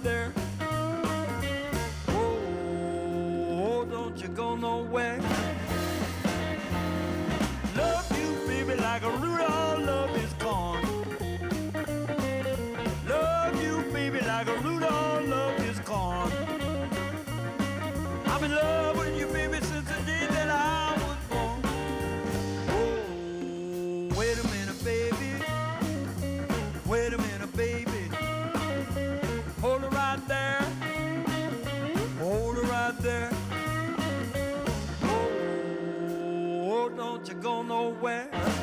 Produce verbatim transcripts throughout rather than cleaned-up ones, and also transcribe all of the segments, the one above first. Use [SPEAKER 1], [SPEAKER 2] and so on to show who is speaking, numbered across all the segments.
[SPEAKER 1] there. Oh, don't you go nowhere. Love you, baby, like a Rudolph love his corn. Love you, baby, like a Rudolph love his corn. I'm in love with you, baby, since the day that I was born. Oh, wait a minute, baby. Wait a minute, baby. Hold it right there. Hold it right there. Oh, don't you go nowhere.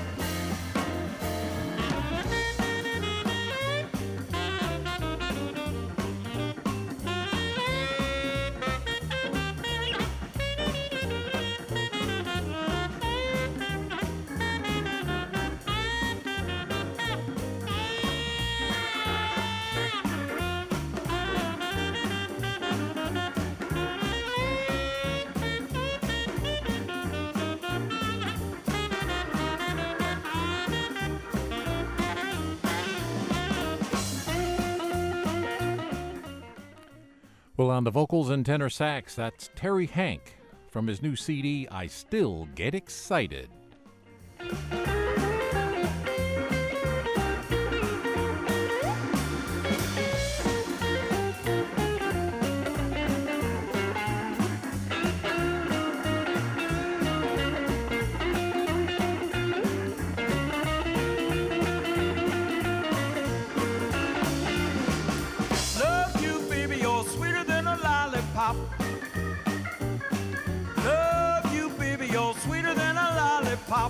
[SPEAKER 2] Well, on the vocals and tenor sax, that's Terry Hank from his new C D, I Still Get Excited.
[SPEAKER 1] Love you, baby, you're sweeter than a lollipop.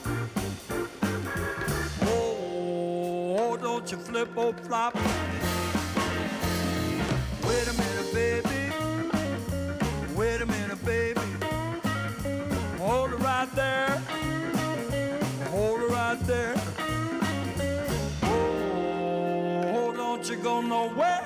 [SPEAKER 1] Oh, don't you flip or flop. Wait a minute, baby. Wait a minute, baby. Hold it right there. Hold it right there. Oh, don't you go nowhere.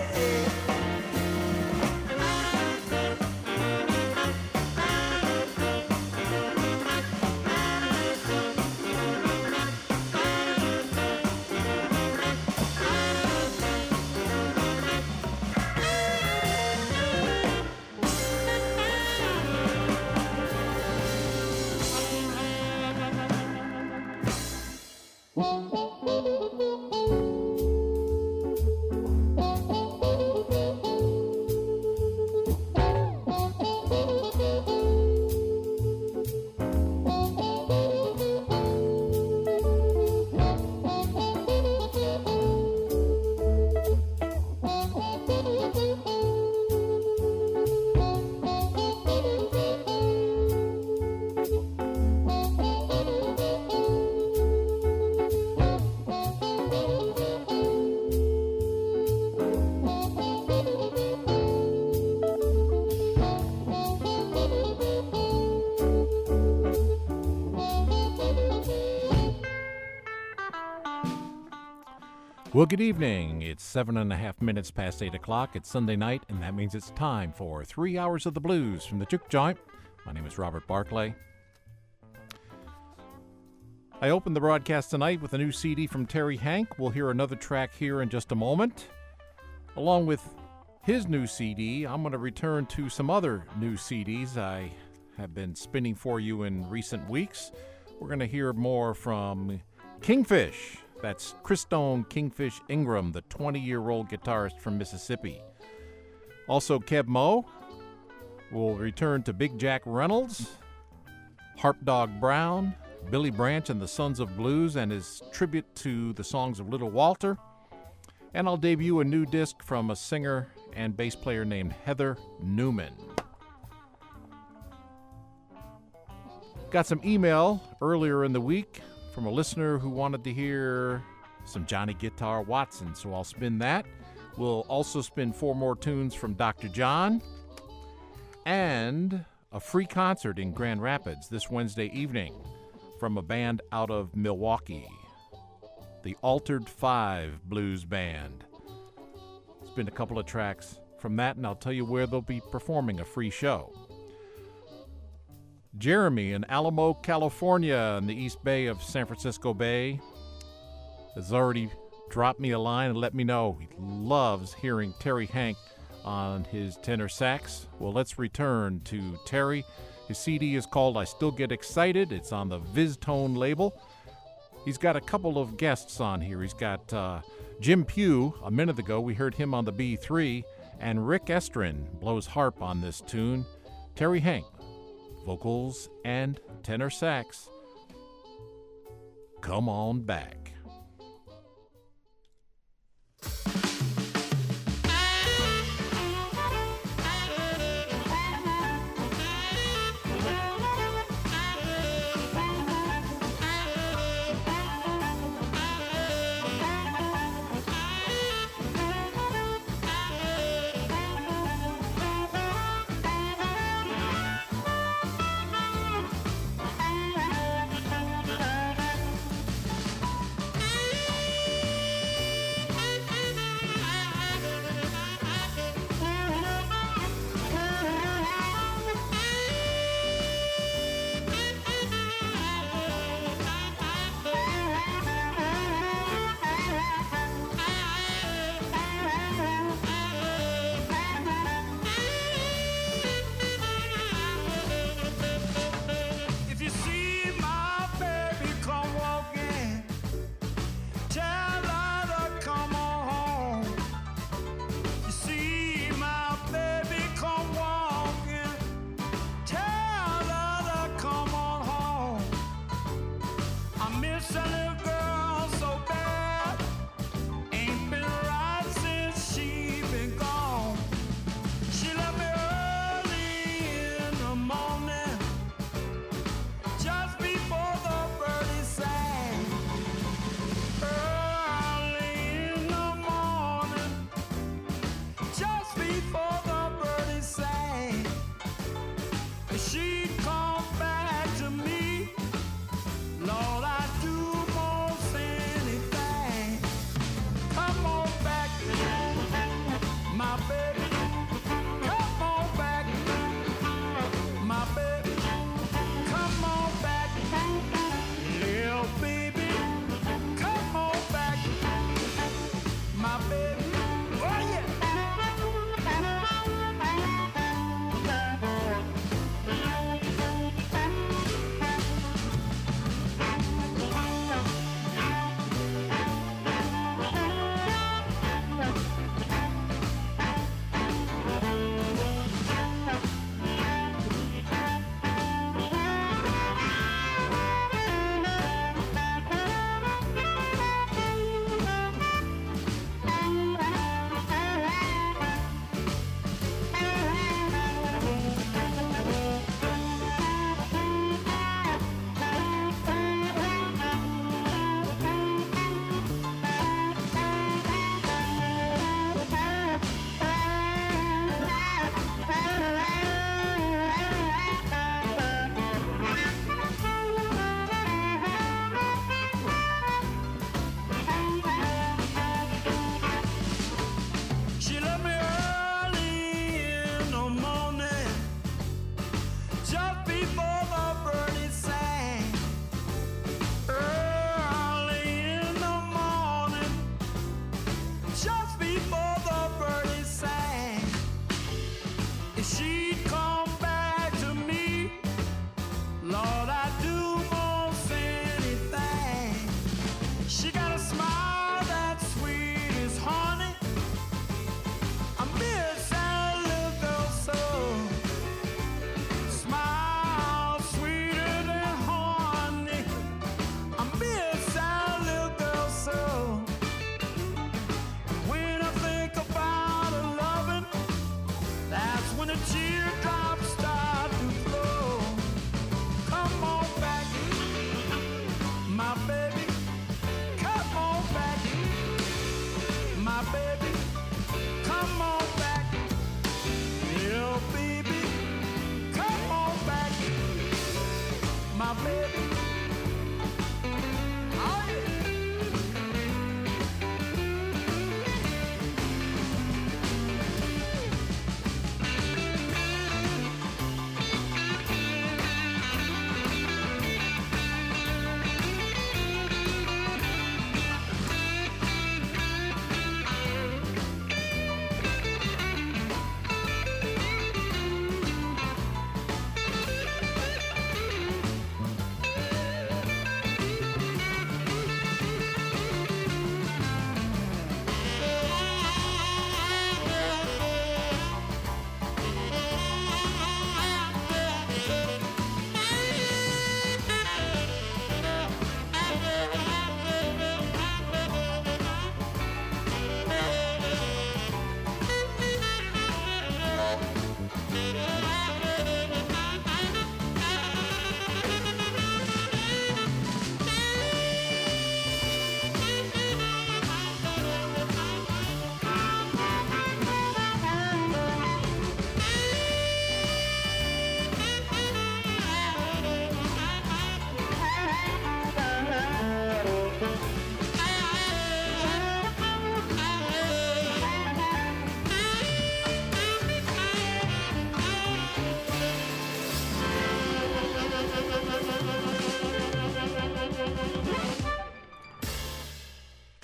[SPEAKER 2] Well, good evening. It's seven and a half minutes past eight o'clock. It's Sunday night, and that means it's time for three hours of the blues from the Juke Joint. My name is Robert Barclay. I opened the broadcast tonight with a new C D from Terry Hank. We'll hear another track here in just a moment. Along with his new C D, I'm going to return to some other new C Ds I have been spinning for you in recent weeks. We're going to hear more from Kingfish. That's Christone Kingfish Ingram, the twenty-year-old guitarist from Mississippi. Also, Keb Mo will return to Big Jack Reynolds, Harp Dog Brown, Billy Branch and the Sons of Blues and his tribute to the songs of Little Walter. And I'll debut a new disc from a singer and bass player named Heather Newman. Got some email earlier in the week from a listener who wanted to hear some Johnny Guitar Watson, so I'll spin that. We'll also spin four more tunes from Doctor John and a free concert in Grand Rapids this Wednesday evening from a band out of Milwaukee, the Altered Five Blues Band. Spin a couple of tracks from that, and I'll tell you where they'll be performing a free show. Jeremy in Alamo, California, in the East Bay of San Francisco Bay, has already drop me a line and let me know. He loves hearing Terry Hanck on his tenor sax. Well, let's return to Terry. His C D is called I Still Get Excited. It's on the VizTone label. He's got a couple of guests on here. He's got uh, Jim Pugh. A minute ago, we heard him on the B three. And Rick Estrin blows harp on this tune. Terry Hanck, vocals and tenor sax. Come on back.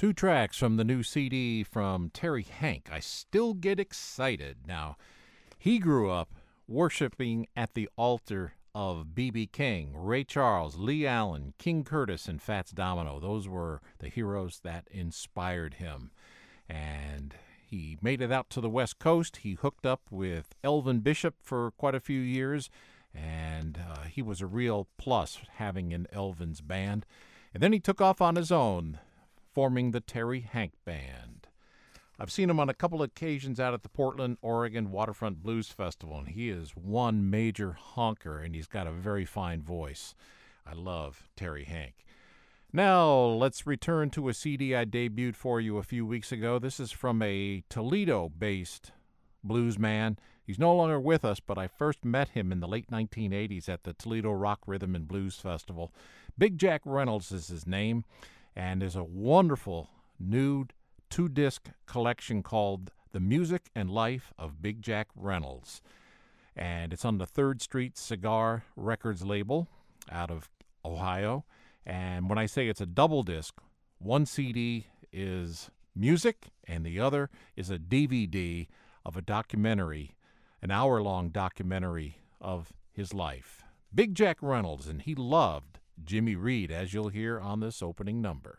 [SPEAKER 2] Two tracks from the new C D from Terry Hank. I still get excited. Now, he grew up worshiping at the altar of B B King, Ray Charles, Lee Allen, King Curtis, and Fats Domino. Those were the heroes that inspired him. And he made it out to the West Coast. He hooked up with Elvin Bishop for quite a few years, and uh, he was a real plus having in Elvin's band. And then he took off on his own, forming the Terry Hank Band. I've seen him on a couple of occasions out at the Portland, Oregon Waterfront Blues Festival, and he is one major honker, and he's got a very fine voice. I love Terry Hank. Now, let's return to a C D I debuted for you a few weeks ago. This is from a Toledo-based blues man. He's no longer with us, but I first met him in the late nineteen eighties at the Toledo Rock Rhythm and Blues Festival. Big Jack Reynolds is his name, and there's a wonderful new two-disc collection called The Music and Life of Big Jack Reynolds. And it's on the Third Street Cigar Records label out of Ohio. And when I say it's a double disc, one C D is music and the other is a D V D of a documentary, an hour-long documentary of his life. Big Jack Reynolds, and he loved Jimmy Reed, as you'll hear on this opening number.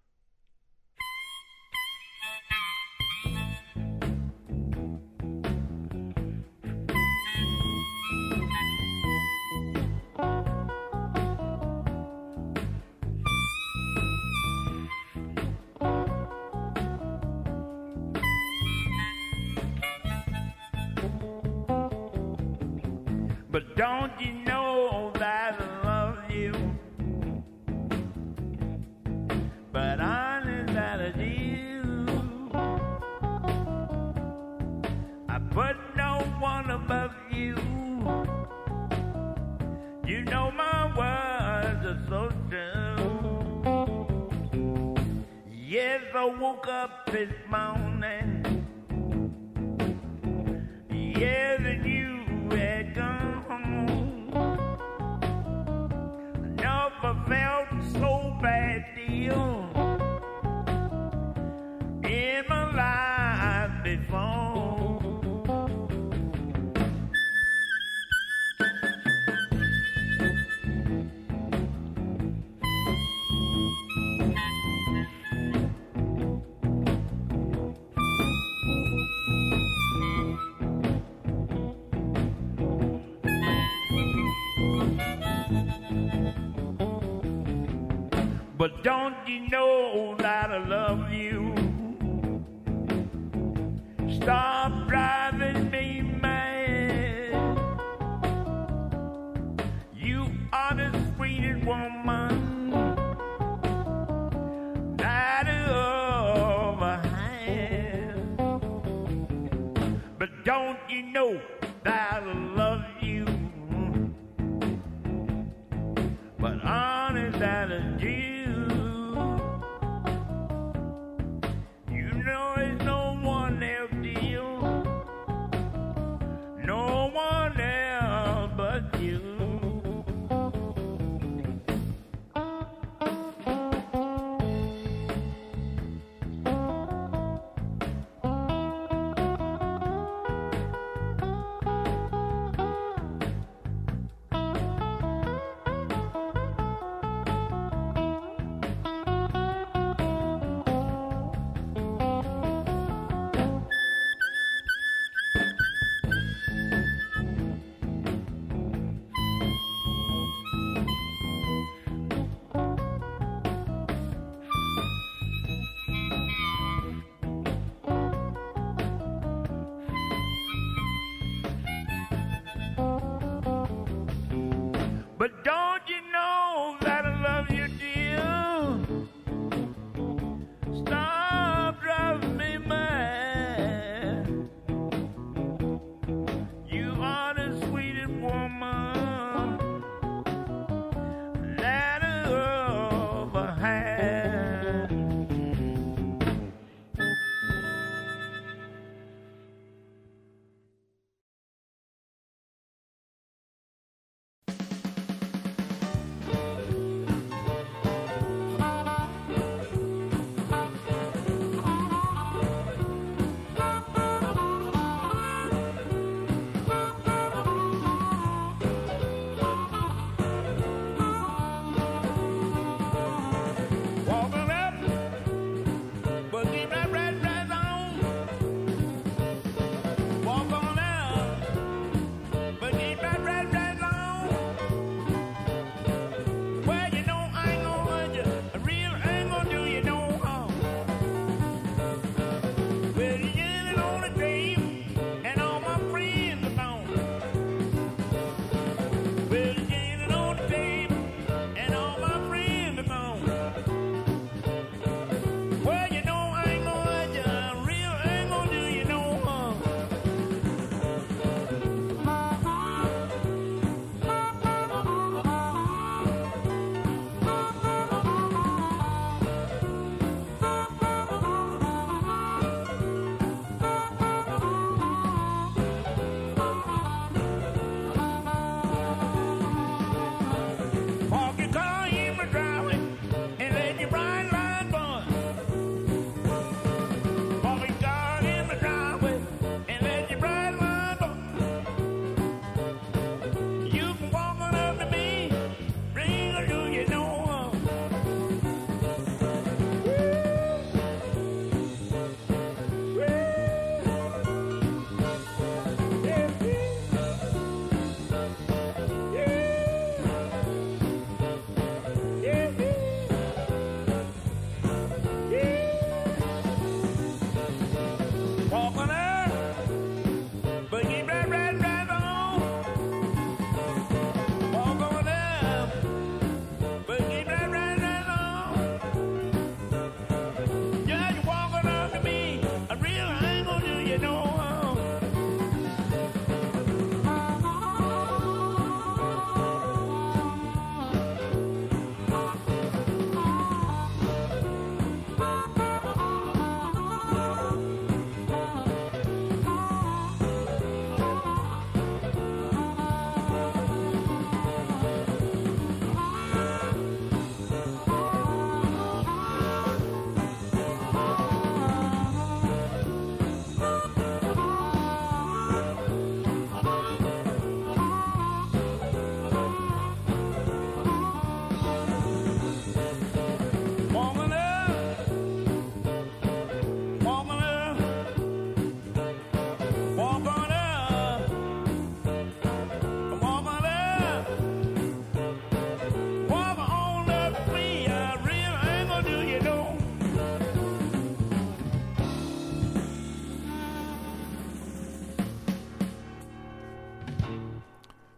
[SPEAKER 3] But don't you know that I love you? But honest that I do. I put no one above you. You know my words are so true. Yes, I woke up this morning. Yes, and you had gone. Never felt so bad deal in my life before. But don't you know that I love you? Stop driving me mad. You are the sweetest woman that I ever had. But don't you know that I love you? But honest that I do.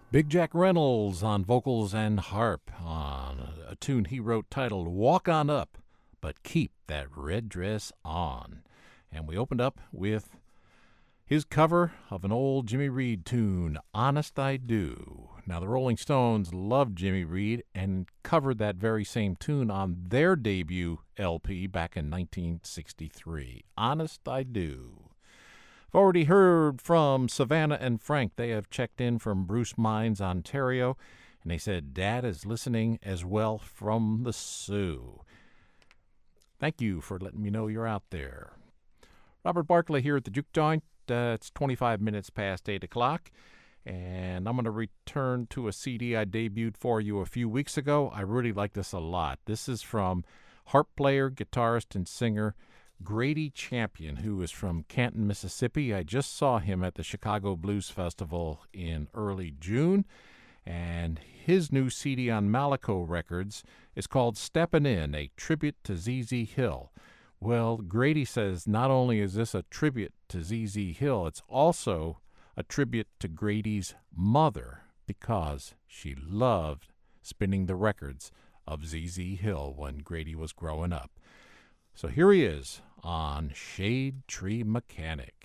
[SPEAKER 2] Big Jack Reynolds on vocals and harp on a tune he wrote titled Walk On Up, But Keep That Red Dress On. And we opened up with his cover of an old Jimmy Reed tune, Honest I Do. Now, the Rolling Stones loved Jimmy Reed and covered that very same tune on their debut L P back in nineteen sixty-three, Honest I Do. I've already heard from Savannah and Frank. They have checked in from Bruce Mines, Ontario, and they said Dad is listening as well from the Sioux. Thank you for letting me know you're out there. Robert Barkley here at the Juke Joint. Uh, it's twenty-five minutes past eight o'clock, and I'm going to return to a C D I debuted for you a few weeks ago. I really like this a lot. This is from harp player, guitarist, and singer Grady Champion, who is from Canton, Mississippi. I just saw him at the Chicago Blues Festival in early June, and his new C D on Malaco Records is called Steppin' In, a tribute to Z Z Hill. Well, Grady says not only is this a tribute to Z Z Hill, it's also a tribute to Grady's mother, because she loved spinning the records of Z Z Hill when Grady was growing up. So here he is on Shade Tree Mechanic.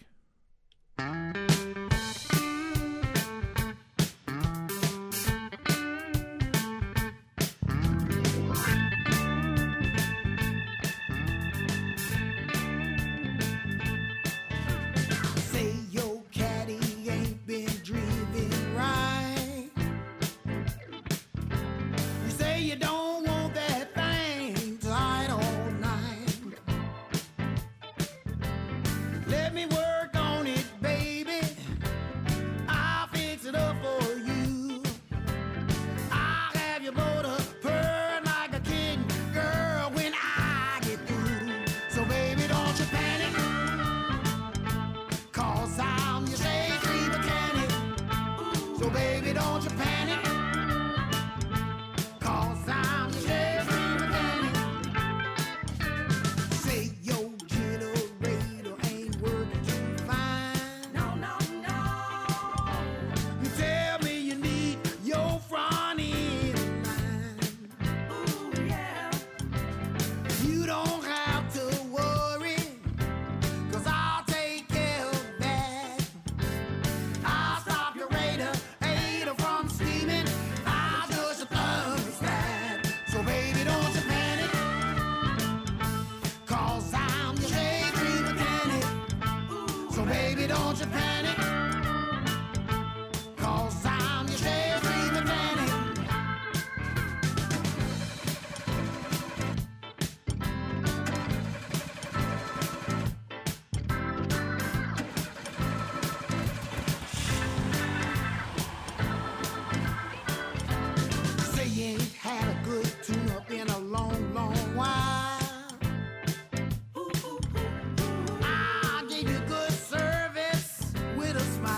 [SPEAKER 4] With a smile.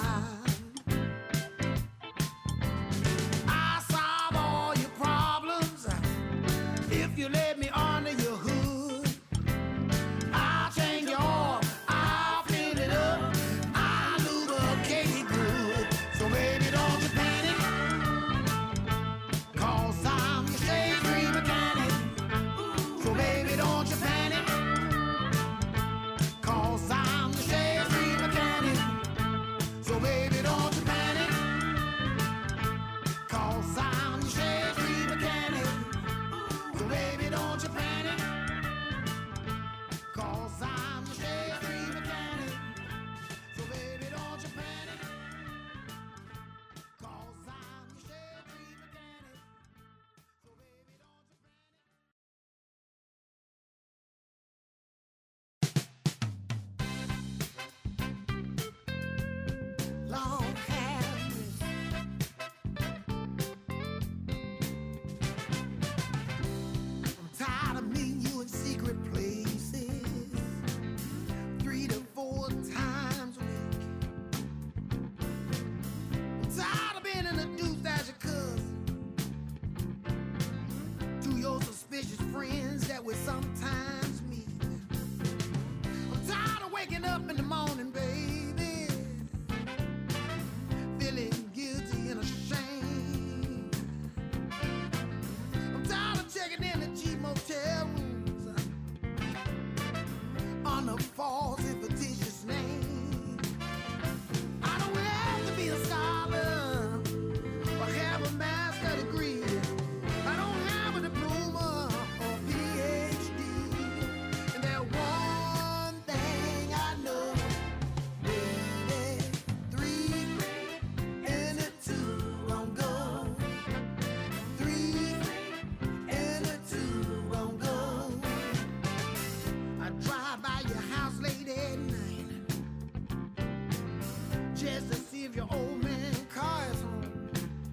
[SPEAKER 4] your old man car is home.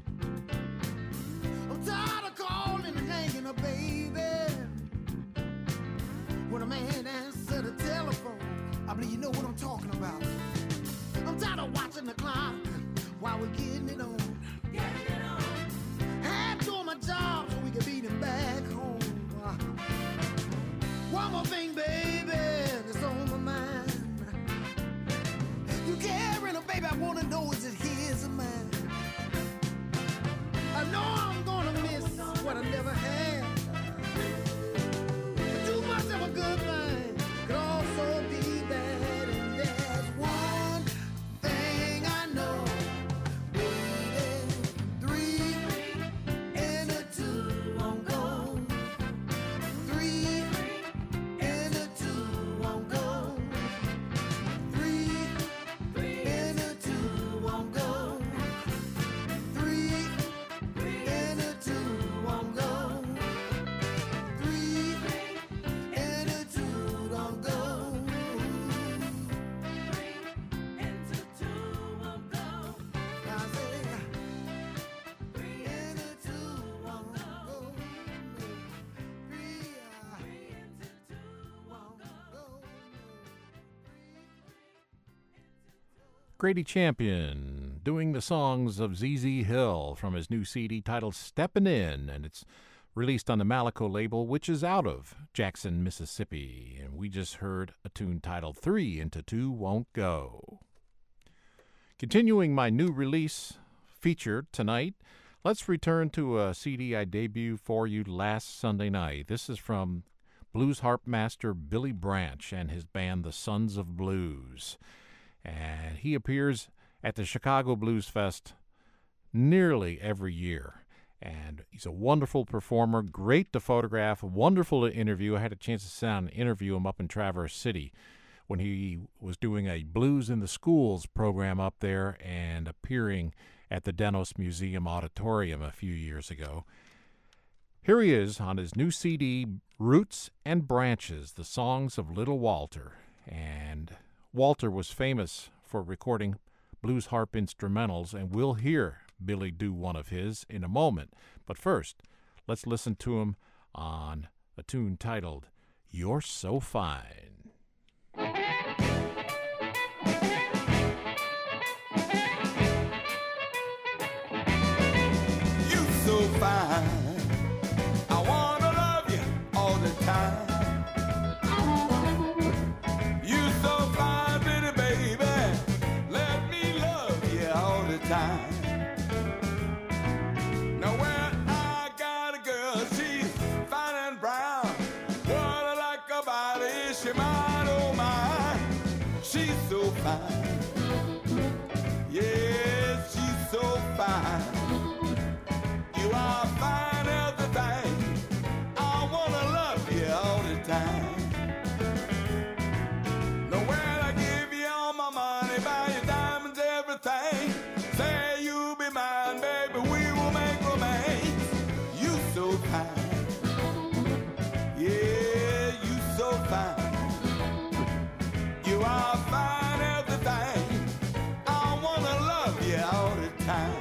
[SPEAKER 4] I'm tired of calling and hanging up, baby. When a man answers the telephone, I believe you know what I'm talking about. I'm tired of watching the clock while we're getting it on. Getting it on. Had to do my job so we could beat him back home. One more thing, baby, that's on my mind. You caring, baby, I wanna know, is it his or mine? I know I'm gonna miss what I never had. But too much of a good thing could also be bad. And there's one thing I know, baby, three and a two won't go. Three and a two won't go. Three and a two won't go. Three and a two won't go. Three and a two don't go. Three and a two won't go. I say three and a two won't go. Three and a two won't go.
[SPEAKER 2] Grady Champion doing the songs of Z Z Hill from his new C D titled Steppin' In, and it's released on the Malico label, which is out of Jackson, Mississippi. And we just heard a tune titled Three Into Two Won't Go. Continuing my new release feature tonight, let's return to a C D I debuted for you last Sunday night. This is from blues harp master Billy Branch and his band, the Sons of Blues. And he appears at the Chicago Blues Fest nearly every year. And he's a wonderful performer, great to photograph, wonderful to interview. I had a chance to sit down and interview him up in Traverse City when he was doing a Blues in the Schools program up there and appearing at the Denos Museum Auditorium a few years ago. Here he is on his new C D, Roots and Branches, the songs of Little Walter. And Walter was famous for recording blues harp instrumentals, and we'll hear Billy do one of his in a moment. But first, let's listen to him on a tune titled You're So Fine.
[SPEAKER 5] You so fine, I wanna love you all the time. You so fine, pretty baby, let me love you all the time. Now when I got a girl, she's fine and brown. What I like about her is she mine, oh my, she's so fine. Yeah, she's so fine. You are fine everything. I wanna love you all the time. Now when I give you all my money, buy you diamonds, everything, say you'll be mine, baby, we will make romance. You so fine. Yeah, you so fine. You are fine everything. I wanna love you all the time.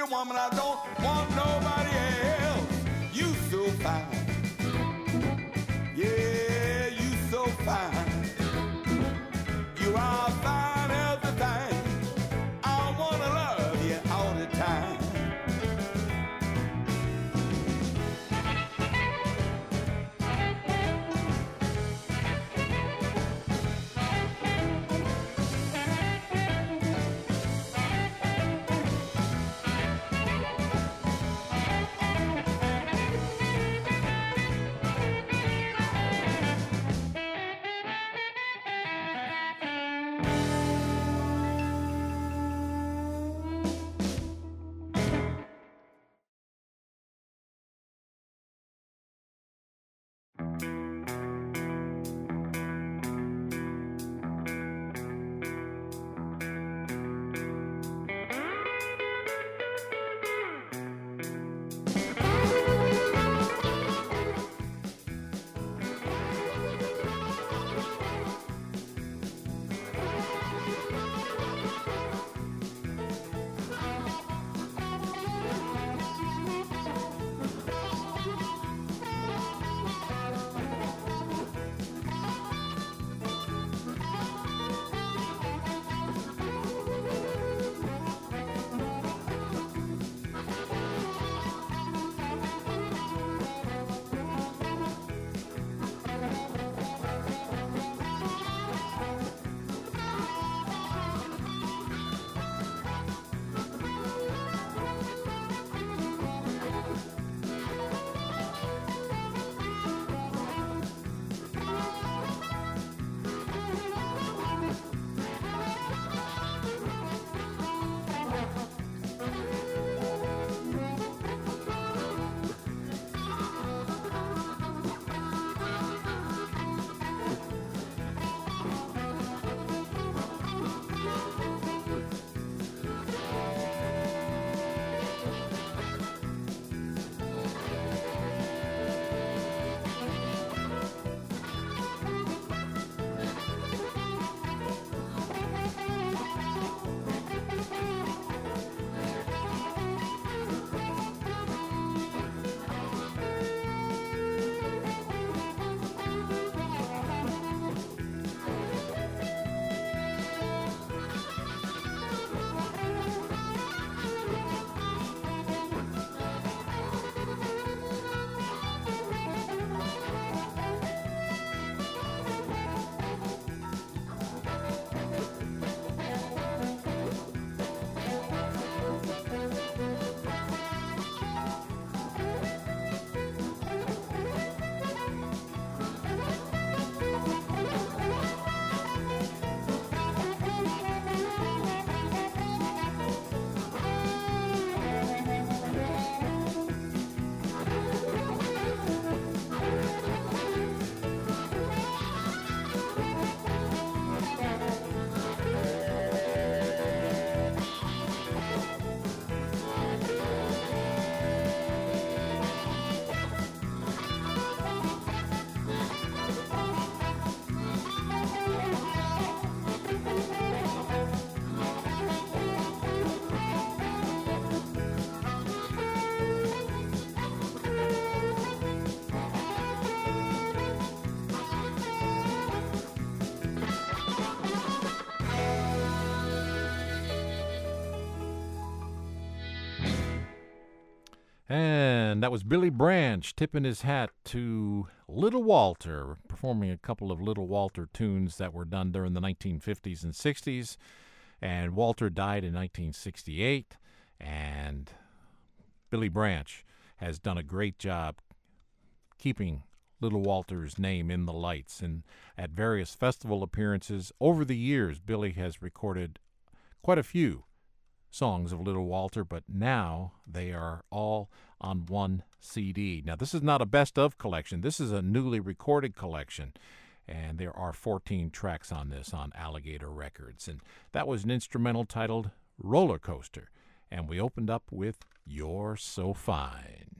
[SPEAKER 5] you, woman, I don't want nobody else. You so fine. Yeah, you so fine. You are fine everything. I wanna love you all the time.
[SPEAKER 2] And that was Billy Branch tipping his hat to Little Walter, performing a couple of Little Walter tunes that were done during the nineteen fifties and sixties. And Walter died in nineteen sixty-eight, and Billy Branch has done a great job keeping Little Walter's name in the lights. And at various festival appearances over the years, Billy has recorded quite a few songs of Little Walter, but now they are all on one C D. Now, this is not a best-of collection. This is a newly recorded collection, and there are fourteen tracks on this on Alligator Records. And that was an instrumental titled Roller Coaster, and we opened up with You're So Fine.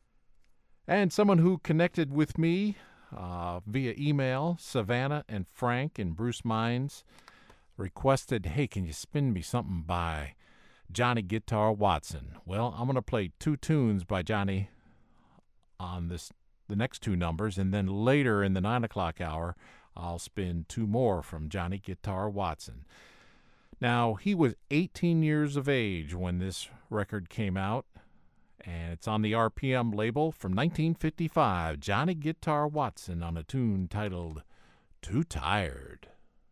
[SPEAKER 2] And someone who connected with me uh, via email, Savannah and Frank in Bruce Mines, requested, hey, can you spin me something by Johnny Guitar Watson. Well, I'm going to play two tunes by Johnny on this the next two numbers, and then later in the nine o'clock hour, I'll spin two more from Johnny Guitar Watson. Now, he was eighteen years of age when this record came out, and it's on the R P M label from nineteen fifty-five. Johnny Guitar Watson on a tune titled Too Tired.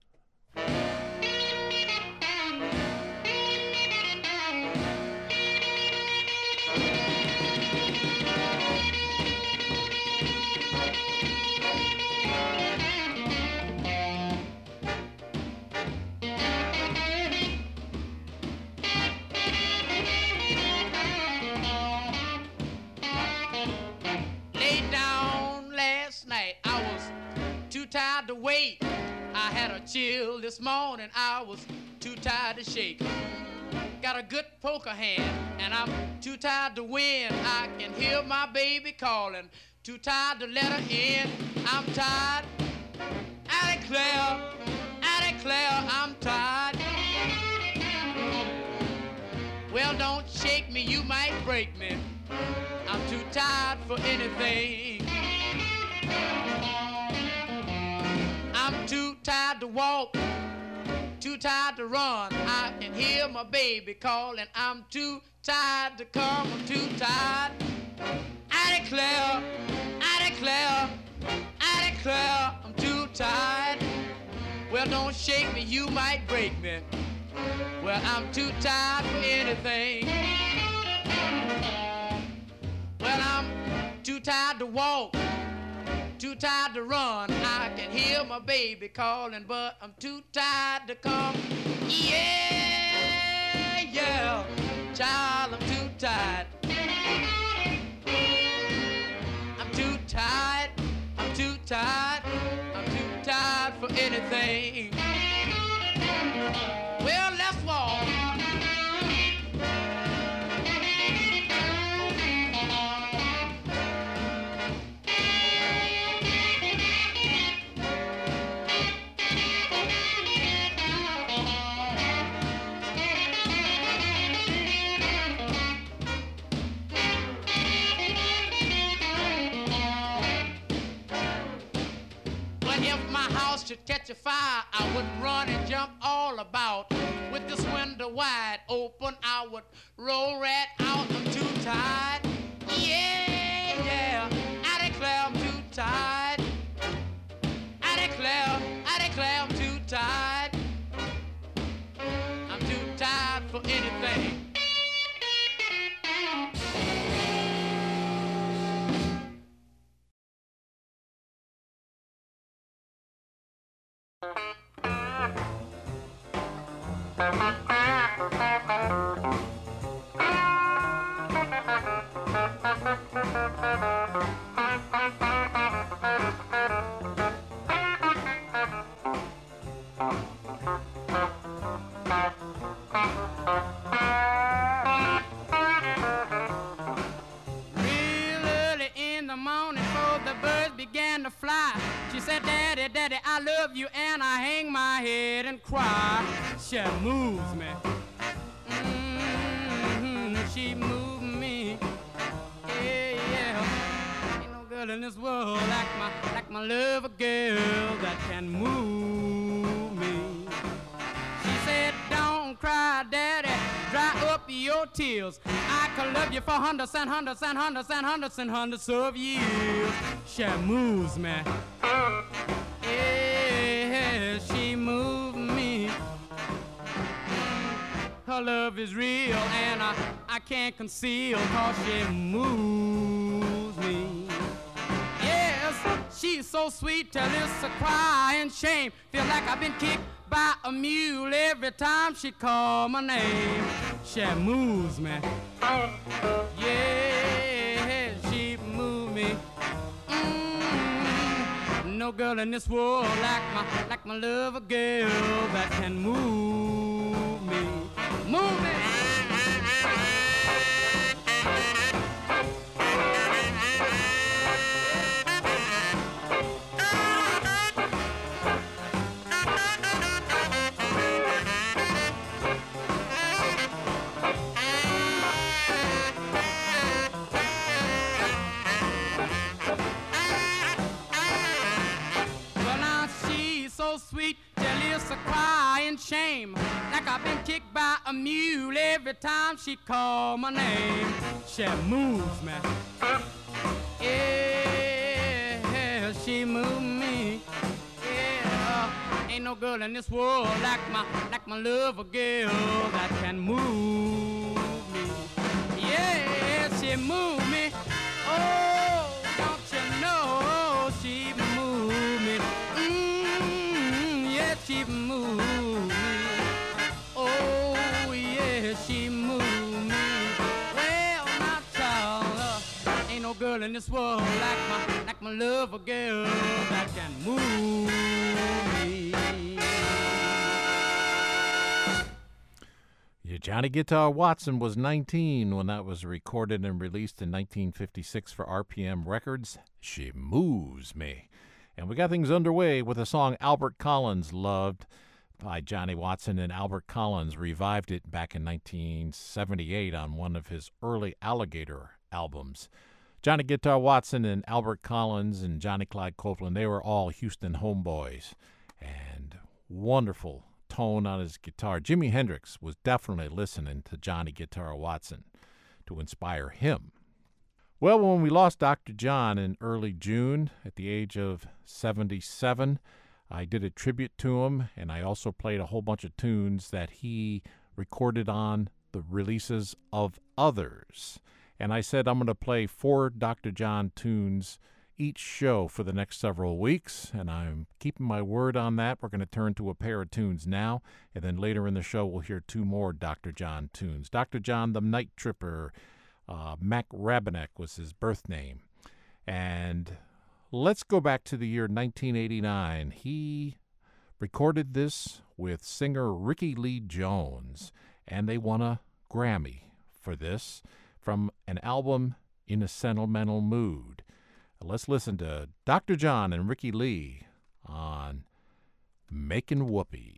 [SPEAKER 6] Tired to wait. I had a chill this morning. I was too tired to shake. Got a good poker hand, and I'm too tired to win. I can hear my baby calling. Too tired to let her in. I'm tired. I declare, I declare, I'm tired. Well, don't shake me, you might break me. I'm too tired for anything. I'm too tired to walk, too tired to run. I can hear my baby calling. I'm too tired to come, I'm too tired. I declare, I declare, I declare, I'm too tired. Well, don't shake me, you might break me. Well, I'm too tired for anything. Well, I'm too tired to walk, too tired to run. I can hear my baby calling, but I'm too tired to come. Yeah, yeah, child, I'm too tired. I'm too tired, I'm too tired, I'm too tired for anything. Well, let's walk. Should catch a fire, I would run and jump all about. With this window wide open, I would roll right out. I'm too tired. Yeah, yeah, I declare I'm too tired. I declare, I declare I'm too tired. I'm too tired for anything. I love you and I hang my head and cry. She moves me. Mm-hmm. She moves me. Yeah, yeah. Ain't no girl in this world like my like my lover girl that can move me. She said, "Don't cry, Daddy. Dry up your tears. I could love you for hundreds and hundreds and hundreds and hundreds and hundreds of years." She moves me. Yeah, she moved me. Her love is real and I, I can't conceal, 'cause she moves me. Yes, she's so sweet till it's a cry and shame. Feel like I've been kicked by a mule every time she call my name. She moves me. Yeah, she moves me. No girl in this world like my like my lover girl that can move me, move me. shame, like I've been kicked by a mule every time she call my name. She moves me. Yeah, she moves me. Yeah, ain't no girl in this world like my like my lover girl that can move me. Yeah, she moves me. Oh, don't you know she moves me? Mm, yeah, she moves me. Oh, yeah, she moves me. Well, my child, uh, ain't no girl in this world like my like my lover girl that can move me.
[SPEAKER 2] Yeah, Johnny Guitar Watson was nineteen when that was recorded and released in nineteen fifty-six for R P M Records. She Moves Me. And we got things underway with a song Albert Collins loved by Johnny Watson, and Albert Collins revived it back in nineteen seventy-eight on one of his early Alligator albums. Johnny Guitar Watson and Albert Collins and Johnny Clyde Copeland, they were all Houston homeboys, and wonderful tone on his guitar. Jimi Hendrix was definitely listening to Johnny Guitar Watson to inspire him. Well, when we lost Doctor John in early June at the age of seventy-seven, I did a tribute to him, and I also played a whole bunch of tunes that he recorded on the releases of others. And I said I'm going to play four Doctor John tunes each show for the next several weeks, and I'm keeping my word on that. We're going to turn to a pair of tunes now, and then later in the show we'll hear two more Doctor John tunes. Doctor John the Night Tripper, uh, Mac Rabenek was his birth name. And let's go back to the year nineteen eighty-nine. He recorded this with singer Ricky Lee Jones, and they won a Grammy for this from an album In a Sentimental Mood. Let's listen to Doctor John and Ricky Lee on Makin' Whoopee.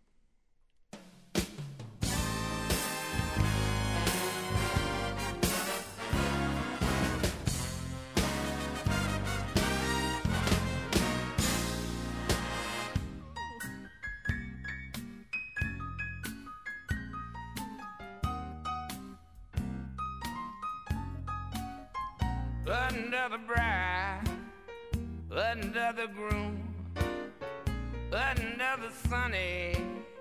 [SPEAKER 3] Under the bride, under the groom, under the sunny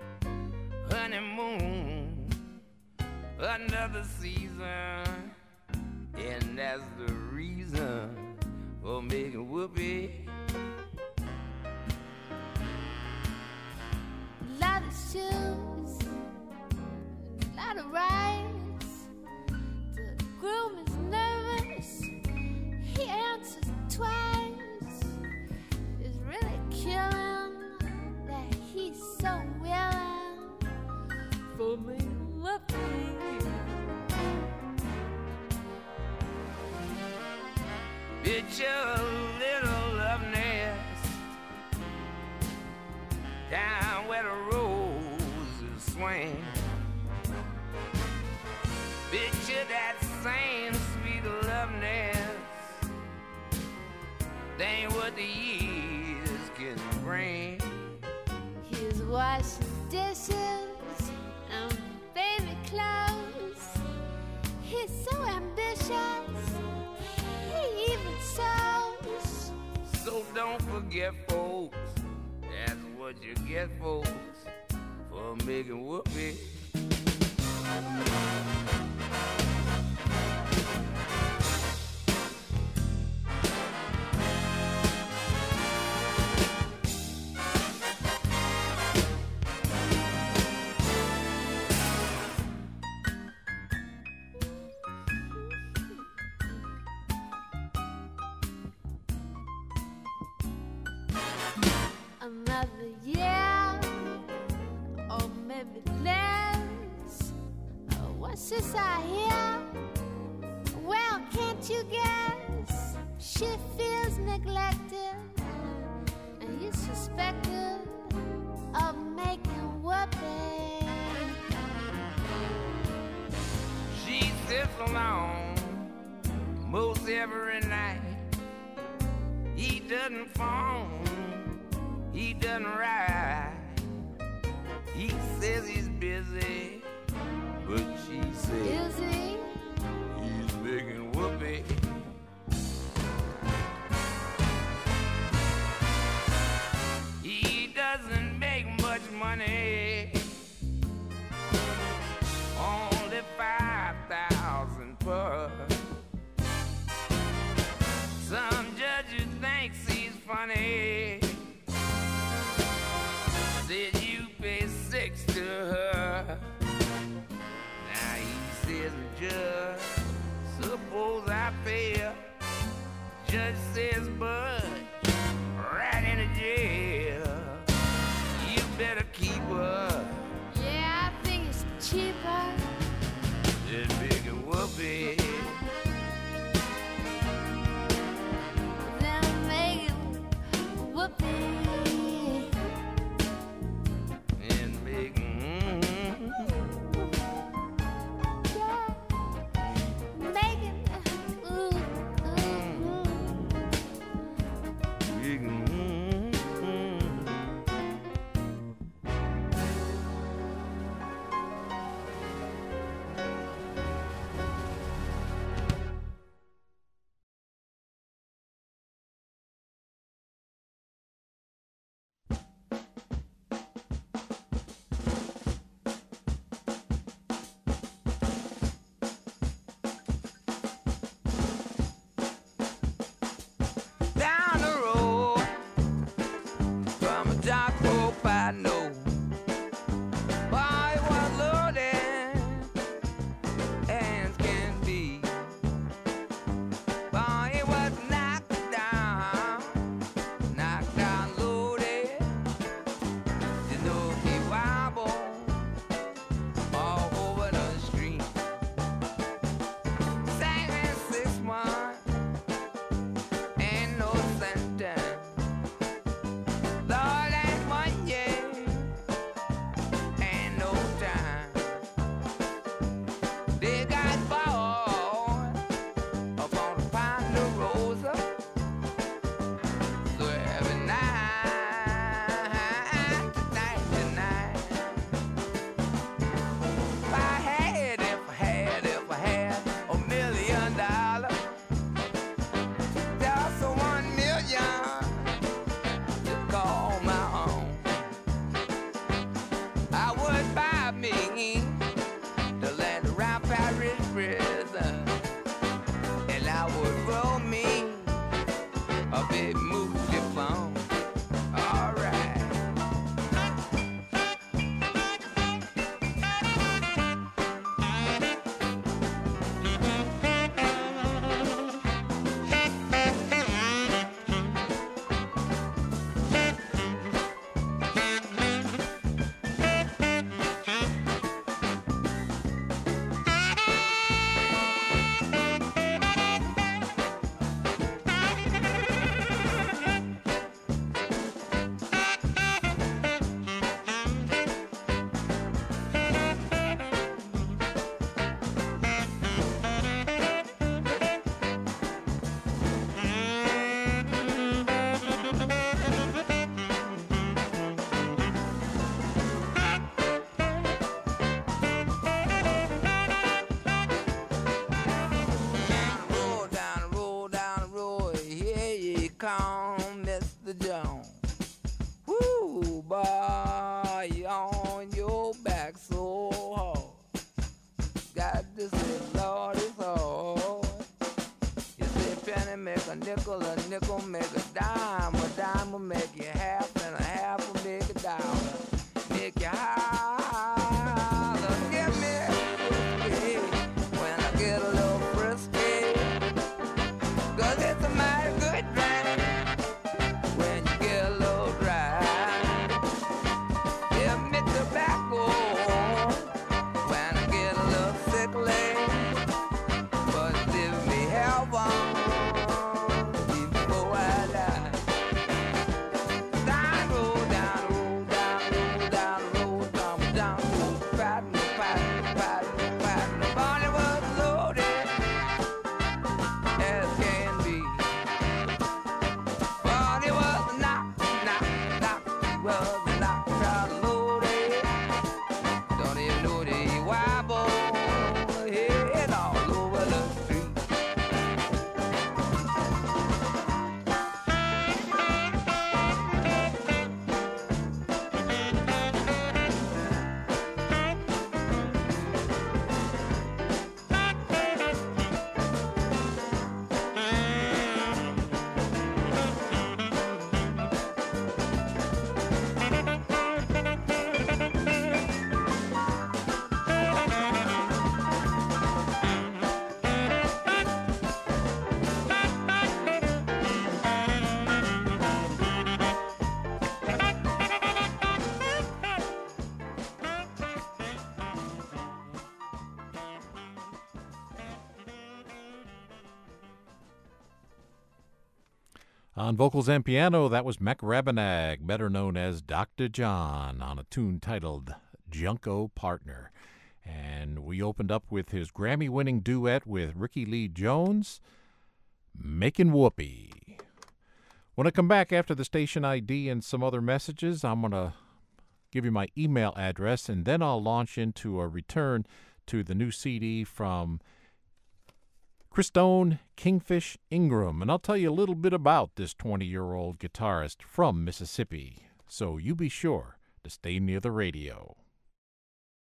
[SPEAKER 3] honeymoon, under the season, and that's the reason for making whoopee.
[SPEAKER 7] A lot of shoes, a lot of rides. The groom is nervous. He answers twice. It's really killing that he's so willing for me to whoopee.
[SPEAKER 3] It's your little love nest down where the roses swing. Picture that same sweet love nest. That ain't what the years can bring.
[SPEAKER 7] He's washing dishes and baby clothes. He's so ambitious. He even sews.
[SPEAKER 3] So don't forget, folks, that's what you get, folks, for making whoopee.
[SPEAKER 7] Another year, or maybe less. Oh, what's this I hear? Well, can't you guess? She feels neglected, and you suspected of making whoopee.
[SPEAKER 3] She sits alone most every night. He doesn't phone, he doesn't ride. He says he's busy, but she says
[SPEAKER 7] Is he?
[SPEAKER 3] he's making whoopee. He doesn't make much money, only five thousand per. Some judges thinks he's funny, said you pay six to her. Now he says, Judge, suppose I pay her. Judge says, Bud, right into jail. You better keep her.
[SPEAKER 7] Yeah, I think it's cheaper.
[SPEAKER 3] That big a whoopee.
[SPEAKER 7] Then make it whoopee.
[SPEAKER 3] And big mm,
[SPEAKER 7] Yeah. Make it. Ooh, ooh, ooh.
[SPEAKER 3] big mm, mm. Down the road from a dark hope I know. Boy, was loaded as can be. Boy, it was knocked down, knocked down, loaded. You know he wobbled all over the street. Sang six months. Ain't no sentence. Lord, ain't one year. Ain't no time. They got bored up on the Ponderosa. So every night, tonight, tonight. If I had, if I had, if I had a million dollars. Just one million to call my own. I would buy me the land around Paris prison, and I would roll me a big movie phone. All right.
[SPEAKER 2] On vocals and piano, that was Mac Rabanag, better known as Doctor John, on a tune titled Junko Partner. And we opened up with his Grammy-winning duet with Ricky Lee Jones, Making Whoopee. When I come back after the station I D and some other messages, I'm going to give you my email address, and then I'll launch into a return to the new C D from Christone Kingfish Ingram, and I'll tell you a little bit about this twenty-year-old guitarist from Mississippi, so you be sure to stay near the radio.